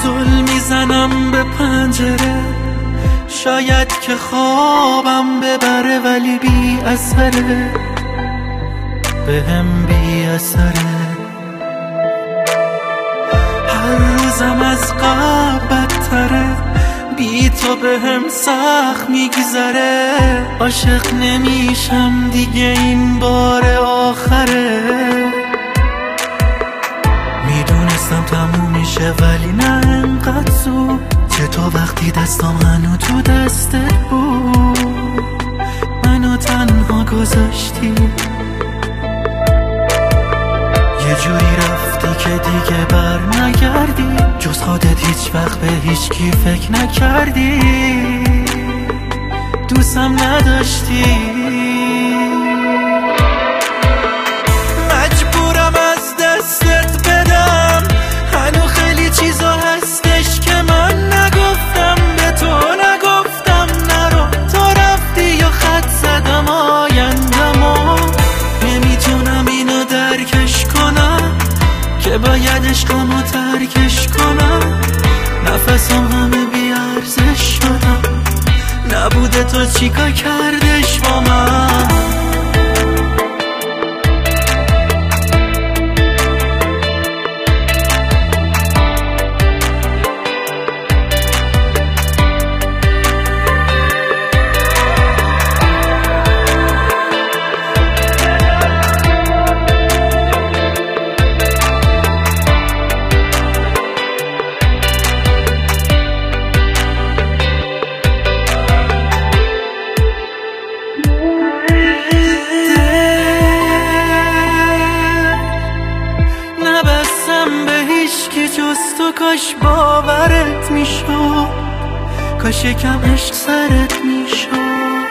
زل میزنم به پنجره، شاید که خوابم ببره ولی بی اثره، بهم بی اثره. هر روزم از قبل بدتره، بی تو بهم سخت میگذره. عاشق نمیشم دیگه، این بار آخره. میدونستم تموم میشه ولی نه انقدر زود. چطور وقتی دستام هنو تو دستت بود، منو تنها گذاشتی. یه جوری رفتی که دیگه بر نگردی، جز خودت هیچ وقت به هیچ کی فکر نکردی. دوستم نداشتی. مجبورم از دستت بدم، هنو خیلی چیزا هستش که من نگفتم به تو. نگفتم نرو، تو رفتی یا خط زدم آیندمو. نمیتونم اینو درکش کنم که باید عشقمو ترکش کنم. نفسم همه بیارزش شدم، نبوده تو چیکار کردش با من. تو کاش باورت میشد، کاش یکم عشق سرت میشد.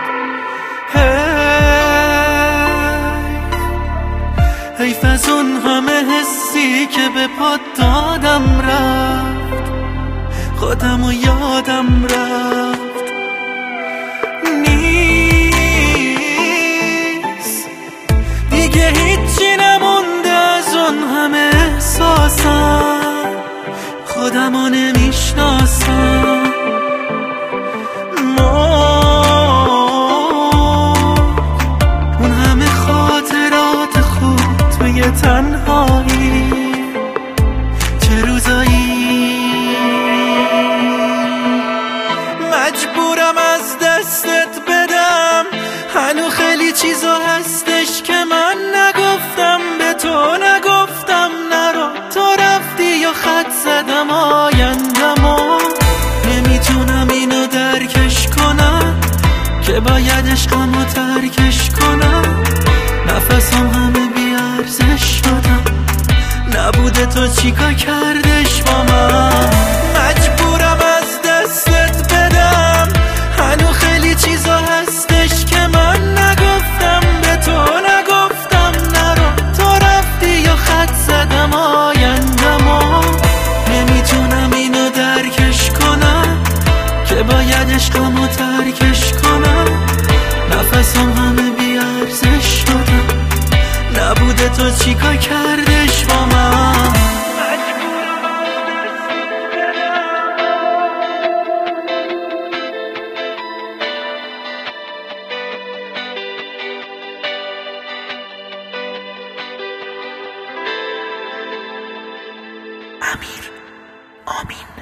حیف از اون همه حسی که به پات دادم رفت، خودم و یادم رفت. نیست دیگه هیچی نمونده از اون همه احساسم، خودمو نمیشناسم. اون همه خاطرات خوب توی تنهایی، چه روزایی. مجبورم از دستت بدم، هنو خیلی چیزا هستش که من نگفتم به تو. نگفتم نرو، تو رفتی یا خط زدم آیندمو. نمیتونم اینو درکش کنم که باید عشقمو ترکش کنم. نفسم همه بیارزش شدم، نبوده تو چیکار کردش با من. مجبورم از دستت بدم، هنو خیلی چیزا هستش که من نگفتم به تو. نگفتم نرو، تو رفتی یا خط زدم آیندمو. نمیتونم اینو درکش کنم که باید عشقمو ترکش کنم. نفسم همه بیارزش شدم، نبوده تو چیکار کردش با من. امیر آمین.